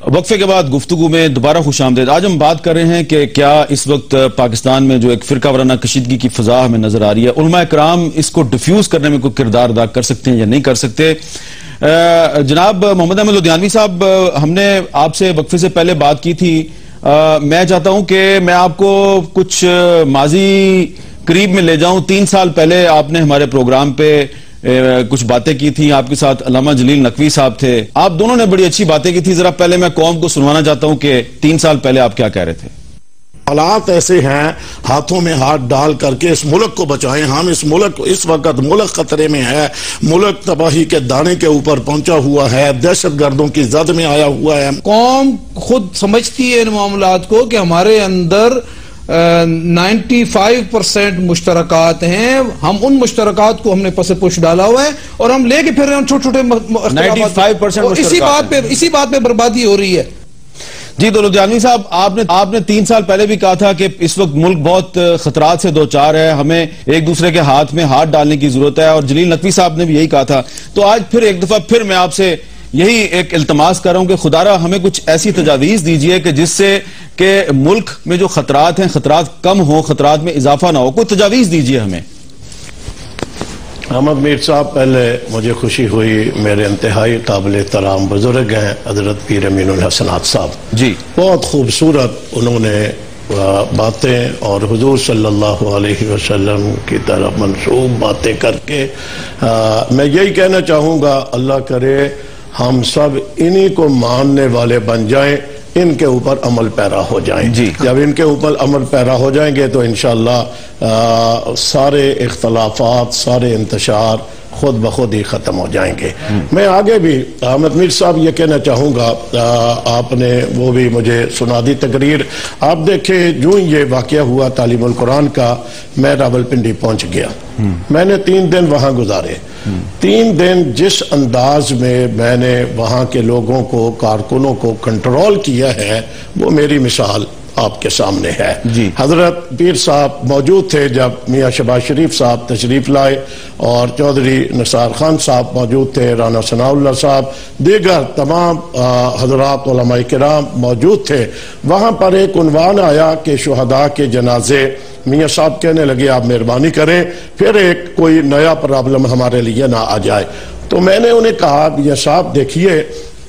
وقفے کے بعد گفتگو میں دوبارہ خوش آمدید. آج ہم بات کر رہے ہیں کہ کیا اس وقت پاکستان میں جو ایک فرقہ وارانہ کشیدگی کی فضا ہمیں نظر آ رہی ہے، علماء کرام اس کو ڈیفیوز کرنے میں کوئی کردار ادا کر سکتے ہیں یا نہیں کر سکتے. جناب محمد احمد لدھیانوی صاحب، ہم نے آپ سے وقفے سے پہلے بات کی تھی. میں چاہتا ہوں کہ میں آپ کو کچھ ماضی قریب میں لے جاؤں. 3 سال پہلے آپ نے ہمارے پروگرام پہ کچھ باتیں کی تھی. آپ کے ساتھ علامہ جلیل نقوی صاحب تھے. آپ دونوں نے بڑی اچھی باتیں کی تھی. ذرا پہلے میں قوم کو سنوانا چاہتا ہوں کہ 3 سال پہلے آپ کیا کہہ رہے تھے. حالات ایسے ہیں، ہاتھوں میں ہاتھ ڈال کر کے اس ملک کو بچائیں. ہم اس ملک، اس وقت ملک خطرے میں ہے، ملک تباہی کے دانے کے اوپر پہنچا ہوا ہے، دہشت گردوں کی زد میں آیا ہوا ہے. قوم خود سمجھتی ہے ان معاملات کو کہ ہمارے اندر 95% مشترکات ہیں. ہم ان مشترکات کو ہم نے پس پش ڈالا ہوا ہے اور ہم لے کے پھر رہے ہیں چھوٹے چھوٹے 95% اسی بات پہ بربادی ہو رہی ہے. جی تو لدھیانوی صاحب، آپ نے 3 سال پہلے بھی کہا تھا کہ اس وقت ملک بہت خطرات سے دوچار ہے، ہمیں ایک دوسرے کے ہاتھ میں ہاتھ ڈالنے کی ضرورت ہے، اور جلیل نقوی صاحب نے بھی یہی کہا تھا. تو آج پھر ایک دفعہ پھر میں آپ سے یہی ایک التماس کر رہا ہوں کہ خدا را ہمیں کچھ ایسی تجاویز دیجئے کہ جس سے کہ ملک میں جو خطرات ہیں، خطرات کم ہوں، خطرات میں اضافہ نہ ہو. کوئی تجاویز دیجئے ہمیں. احمد میر صاحب، پہلے مجھے خوشی ہوئی، میرے انتہائی قابل احترام بزرگ ہیں حضرت پیر امین الحسنات صاحب. جی، بہت خوبصورت انہوں نے باتیں اور حضور صلی اللہ علیہ وسلم کی طرف منسوب باتیں کر کے میں یہی کہنا چاہوں گا، اللہ کرے ہم سب انہی کو ماننے والے بن جائیں، ان کے اوپر عمل پیرا ہو جائیں. جی. جب ان کے اوپر عمل پیرا ہو جائیں گے تو انشاءاللہ سارے اختلافات، سارے انتشار خود بخود ہی ختم ہو جائیں گے. میں آگے بھی احمد میر صاحب یہ کہنا چاہوں گا، آپ نے وہ بھی مجھے سنا دی تقریر. آپ دیکھیں، جو یہ واقعہ ہوا تعلیم القرآن کا، میں راولپنڈی پہنچ گیا. میں نے 3 دن وہاں گزارے. 3 دن جس انداز میں نے وہاں کے لوگوں کو، کارکنوں کو کنٹرول کیا ہے، وہ میری مثال آپ کے سامنے ہے. جی. حضرت پیر صاحب موجود تھے جب میاں شہباز شریف صاحب تشریف لائے، اور چودھری نثار خان صاحب موجود تھے، رانا ثناء اللہ صاحب، دیگر تمام حضرات علماء کرام موجود تھے. وہاں پر ایک عنوان آیا کہ شہداء کے جنازے. میاں صاحب کہنے لگے آپ مہربانی کریں پھر ایک کوئی نیا پرابلم ہمارے لیے نہ آ جائے. تو میں نے انہیں کہا، میاں صاحب دیکھیے،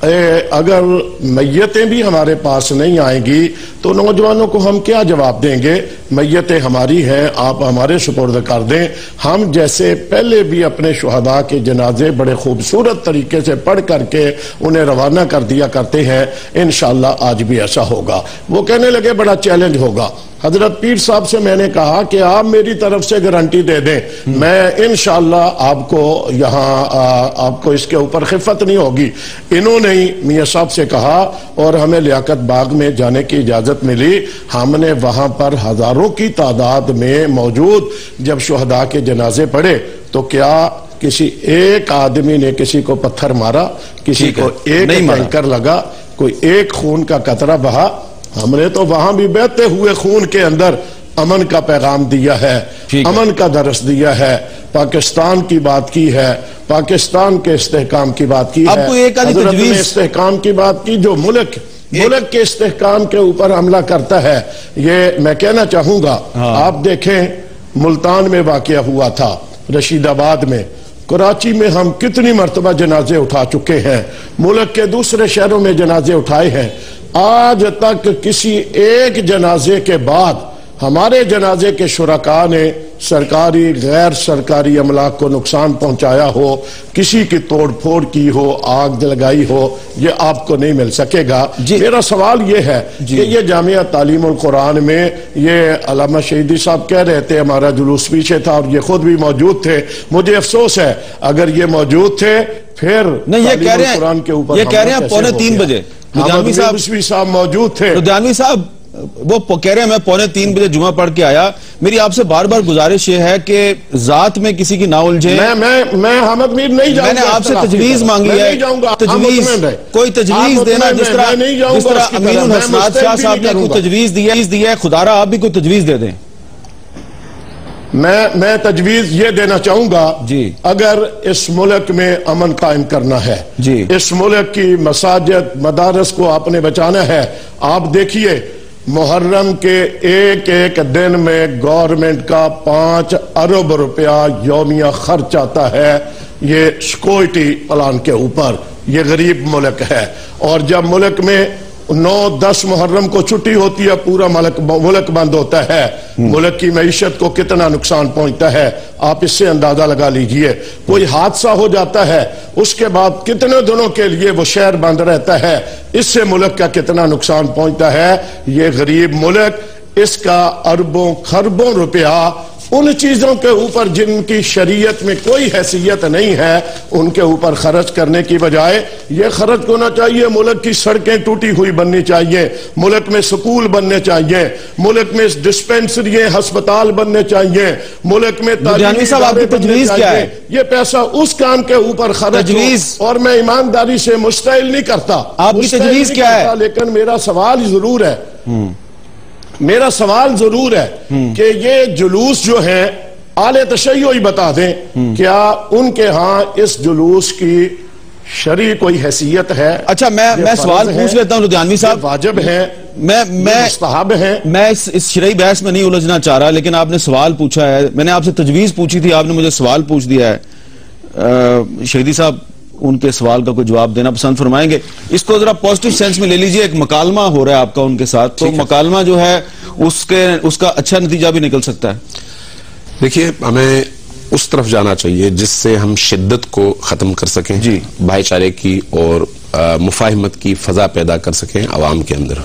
اگر میتیں بھی ہمارے پاس نہیں آئیں گی تو نوجوانوں کو ہم کیا جواب دیں گے؟ میتیں ہماری ہیں، آپ ہمارے سپرد کر دیں. ہم جیسے پہلے بھی اپنے شہداء کے جنازے بڑے خوبصورت طریقے سے پڑھ کر کے انہیں روانہ کر دیا کرتے ہیں، انشاءاللہ آج بھی ایسا ہوگا. وہ کہنے لگے بڑا چیلنج ہوگا. حضرت پیر صاحب سے میں نے کہا کہ آپ میری طرف سے گارنٹی دے دیں، میں انشاءاللہ آپ کو یہاں آپ کو اس کے اوپر خفت نہیں ہوگی. انہوں نے میاں صاحب سے کہا اور ہمیں لیاقت باغ میں جانے کی اجازت ملی. ہم نے وہاں پر ہزاروں کی تعداد میں موجود جب شہداء کے جنازے پڑھے تو کیا کسی ایک آدمی نے کسی کو پتھر مارا؟ کسی کو ایک ٹینکر لگا؟ کوئی ایک خون کا قطرہ بہا؟ ہم نے تو وہاں بھی بہتے ہوئے خون کے اندر امن کا پیغام دیا ہے، امن کا درس دیا ہے، پاکستان کی بات کی ہے، پاکستان کے استحکام کی بات کی ہے، حضرت نے استحکام کی بات کی. جو ملک کے استحکام کے اوپر حملہ کرتا ہے، یہ میں کہنا چاہوں گا. آپ دیکھیں، ملتان میں واقعہ ہوا تھا، رشید آباد میں، کراچی میں ہم کتنی مرتبہ جنازے اٹھا چکے ہیں، ملک کے دوسرے شہروں میں جنازے اٹھائے ہیں. آج تک کسی ایک جنازے کے بعد ہمارے جنازے کے شرکاء نے سرکاری غیر سرکاری املاک کو نقصان پہنچایا ہو، کسی کی توڑ پھوڑ کی ہو، آگ لگائی ہو، یہ آپ کو نہیں مل سکے گا. میرا سوال یہ ہے کہ یہ جامعہ تعلیم القرآن میں یہ علامہ شہیدی صاحب کہہ رہے تھے ہمارا جلوس پیچھے تھا اور یہ خود بھی موجود تھے. مجھے افسوس ہے اگر یہ موجود تھے پھر تعلیم القرآن کے اوپر. یہ کہہ رہے ہیں 2:45 بجے لدھیانوی صاحب موجود تھے. لدھیانوی صاحب وہ کہہ رہے ہیں میں 2:45 بجے جمعہ پڑھ کے آیا. میری آپ سے بار بار گزارش یہ ہے کہ ذات میں کسی کی نہ الجھے. میں حامد میر نہیں جاؤں گا. میں نے آپ سے تجویز مانگی ہے، کوئی تجویز دینا، جس طرح امین الحسنات شاہ صاحب نے کوئی تجویز دی ہے، خدا را آپ بھی کوئی تجویز دے دیں. میں تجویز یہ دینا چاہوں گا جی اگر اس ملک میں امن قائم کرنا ہے جی اس ملک کی مساجد مدارس کو آپ نے بچانا ہے. آپ دیکھیے محرم کے ایک ایک دن میں گورنمنٹ کا 5 ارب روپیہ یومیہ خرچ آتا ہے یہ سیکورٹی پلان کے اوپر. یہ غریب ملک ہے اور جب ملک میں 9-10 محرم کو چھٹی ہوتی ہے پورا ملک بند ہوتا ہے. ملک کی معیشت کو کتنا نقصان پہنچتا ہے آپ اس سے اندازہ لگا لیجئے. کوئی حادثہ ہو جاتا ہے اس کے بعد کتنے دنوں کے لیے وہ شہر بند رہتا ہے. اس سے ملک کا کتنا نقصان پہنچتا ہے. یہ غریب ملک اس کا اربوں خربوں روپیہ ان چیزوں کے اوپر جن کی شریعت میں کوئی حیثیت نہیں ہے ان کے اوپر خرچ کرنے کی بجائے یہ خرچ ہونا چاہیے ملک کی سڑکیں ٹوٹی ہوئی بننی چاہیے, ملک میں سکول بننے چاہیے, ملک میں ڈسپینسری ہسپتال بننے چاہیے, ملک میں تعلیمی ادارے بننے چاہیے. یہ پیسہ اس کام کے اوپر خرچ ہو اور میں ایمانداری سے مستحیل نہیں کرتا. آپ کی تجویز کیا ہے؟ لیکن میرا سوال ضرور ہے کہ یہ جلوس جو ہیں اعلی تشیعی بتا دیں کیا ان کے ہاں اس جلوس کی شرعی کوئی حیثیت ہے؟ اچھا میں سوال پوچھ لیتا ہوں لدھیانوی صاحب. واجب ہیں میں مستحب ہیں. میں اس شرعی بحث میں نہیں الجھنا چاہ رہا لیکن آپ نے سوال پوچھا ہے. میں نے آپ سے تجویز پوچھی تھی آپ نے مجھے سوال پوچھ دیا ہے. شہیدی صاحب ان کے سوال کا کوئی جواب دینا پسند فرمائیں گے؟ اس کو ذرا پازیٹیو سینس میں لے لیجئے. ایک مکالمہ ہو رہا ہے آپ کا ان کے ساتھ تو مکالمہ جو ہے اس کا اچھا نتیجہ بھی نکل سکتا ہے. دیکھیے ہمیں اس طرف جانا چاہیے جس سے ہم شدت کو ختم کر سکیں جی بھائی چارے کی اور مفاہمت کی فضا پیدا کر سکیں عوام کے اندر.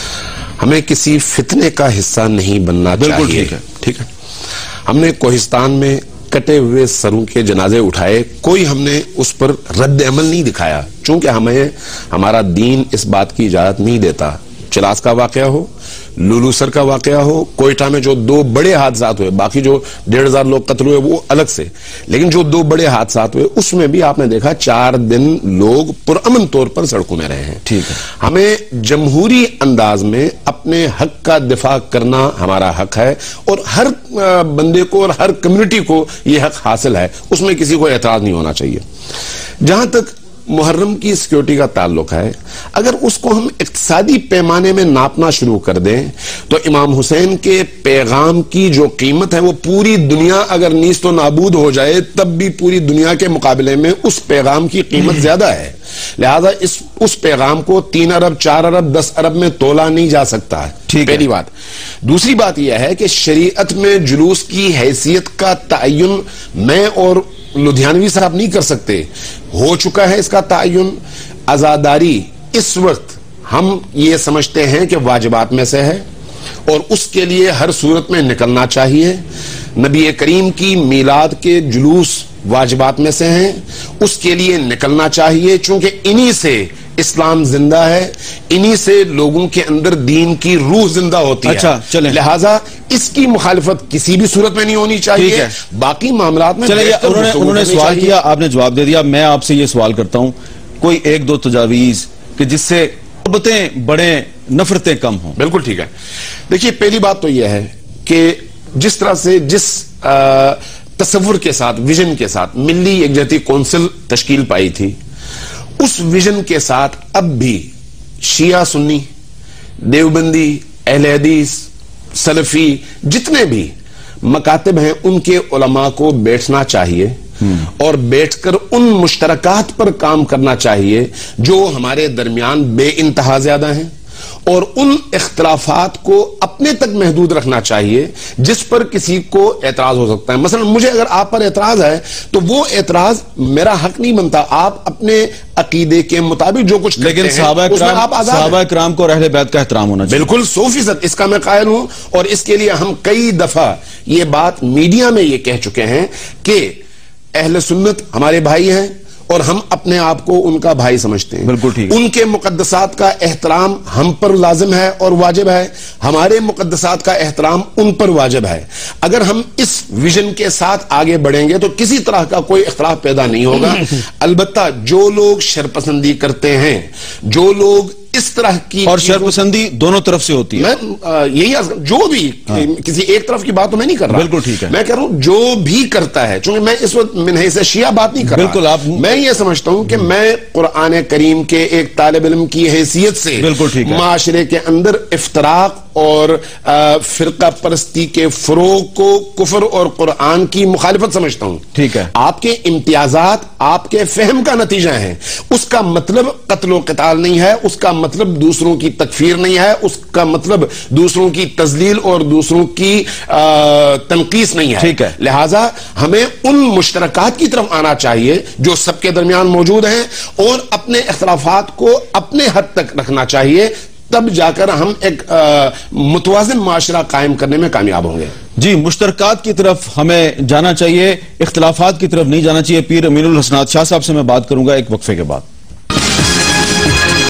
ہمیں کسی فتنے کا حصہ نہیں بننا چاہیے. ٹھیک ہے ہم نے کوہستان میں کٹے ہوئے سروں کے جنازے اٹھائے, کوئی ہم نے اس پر رد عمل نہیں دکھایا چونکہ ہمارا دین اس بات کی اجازت نہیں دیتا. چلاس کا واقعہ ہو, لولو سر کا واقعہ ہو, کوئٹہ میں جو 2 بڑے حادثات ہوئے, باقی جو 1,500 لوگ قتل ہوئے وہ الگ سے, لیکن جو 2 بڑے حادثات ہوئے اس میں بھی آپ نے دیکھا 4 دن لوگ پرامن طور پر سڑکوں میں رہے ہیں. ٹھیک ہے ہمیں جمہوری انداز میں اپنے حق کا دفاع کرنا ہمارا حق ہے اور ہر بندے کو اور ہر کمیونٹی کو یہ حق حاصل ہے, اس میں کسی کو اعتراض نہیں ہونا چاہیے. جہاں تک محرم کی سیکیورٹی کا تعلق ہے, اگر اس کو ہم اقتصادی پیمانے میں ناپنا شروع کر دیں تو امام حسین کے پیغام کی جو قیمت ہے وہ پوری دنیا اگر نیست و نابود ہو جائے تب بھی پوری دنیا کے مقابلے میں اس پیغام کی قیمت زیادہ ہے. لہذا اس پیغام کو 3 ارب 4 ارب 10 ارب میں تولا نہیں جا سکتا ہے. پہلی بات. دوسری بات یہ ہے کہ شریعت میں جلوس کی حیثیت کا تعین میں اور لدھیانوی صاحب نہیں کر سکتے, ہو چکا ہے اس کا تعین. عزاداری اس وقت ہم یہ سمجھتے ہیں کہ واجبات میں سے ہے اور اس کے لیے ہر صورت میں نکلنا چاہیے. نبی کریم کی میلاد کے جلوس واجبات میں سے ہیں, اس کے لیے نکلنا چاہیے چونکہ انہی سے اسلام زندہ ہے, انہی سے لوگوں کے اندر دین کی روح زندہ ہوتی ہے. اچھا چلیں, لہٰذا اس کی مخالفت کسی بھی صورت میں نہیں ہونی چاہیے. باقی معاملات میں انہوں نے سوال کیا آپ نے جواب دے دیا. میں آپ سے یہ سوال کرتا ہوں کوئی 1-2 تجاویز کہ جس سے محبتیں بڑے نفرتیں کم ہوں. بالکل ٹھیک ہے. دیکھیے پہلی بات تو یہ ہے کہ جس طرح سے جس تصور کے ساتھ ویژن کے ساتھ ملی یکجہتی کونسل تشکیل پائی تھی اس ویژن کے ساتھ اب بھی شیعہ سنی دیوبندی اہل حدیث سلفی جتنے بھی مکاتب ہیں ان کے علماء کو بیٹھنا چاہیے اور بیٹھ کر ان مشترکات پر کام کرنا چاہیے جو ہمارے درمیان بے انتہا زیادہ ہیں اور ان اختلافات کو اپنے تک محدود رکھنا چاہیے جس پر کسی کو اعتراض ہو سکتا ہے. مثلا مجھے اگر آپ پر اعتراض ہے تو وہ اعتراض میرا حق نہیں بنتا. آپ اپنے عقیدے کے مطابق جو کچھ لیکن صحابہ کرام کو اہل بیت کا احترام ہونا چاہیے. بالکل 100% اس کا میں قائل ہوں اور اس کے لیے ہم کئی دفعہ یہ بات میڈیا میں یہ کہہ چکے ہیں کہ اہل سنت ہمارے بھائی ہیں اور ہم اپنے آپ کو ان کا بھائی سمجھتے ہیں. بالکل ٹھیک. ان کے مقدسات کا احترام ہم پر لازم ہے اور واجب ہے, ہمارے مقدسات کا احترام ان پر واجب ہے. اگر ہم اس ویژن کے ساتھ آگے بڑھیں گے تو کسی طرح کا کوئی اختلاف پیدا نہیں ہوگا. البتہ جو لوگ شرپسندی کرتے ہیں, جو لوگ اس طرح کی اور شرپسندی دونوں طرف سے ہوتی ہے. میں یہی جو بھی کسی ایک طرف کی بات تو میں نہیں کر رہا, بالکل ٹھیک ہے, میں کہہ رہا ہوں جو بھی کرتا ہے, چونکہ میں اس وقت من حیث شیعہ بات نہیں کر رہا, بالکل آپ, میں یہ سمجھتا ہوں کہ میں قرآن کریم کے ایک طالب علم کی حیثیت سے بالکل ٹھیک ہے, معاشرے کے اندر افتراق اور فرقہ پرستی کے فروغ کو کفر اور قرآن کی مخالفت سمجھتا ہوں. ٹھیک ہے, آپ کے امتیازات آپ کے فہم کا نتیجہ ہیں, اس کا مطلب قتل و قتال نہیں ہے, اس کا مطلب دوسروں کی تکفیر نہیں ہے, اس کا مطلب دوسروں کی تذلیل اور دوسروں کی تنقیص نہیں ہے. ٹھیک ہے, لہٰذا ہمیں ان مشترکات کی طرف آنا چاہیے جو سب کے درمیان موجود ہیں, اور اپنے اختلافات کو اپنے حد تک رکھنا چاہیے, تب جا کر ہم ایک متوازن معاشرہ قائم کرنے میں کامیاب ہوں گے. جی, مشترکات کی طرف ہمیں جانا چاہیے, اختلافات کی طرف نہیں جانا چاہیے. پیر امین الحسنات شاہ صاحب سے میں بات کروں گا ایک وقفے کے بعد.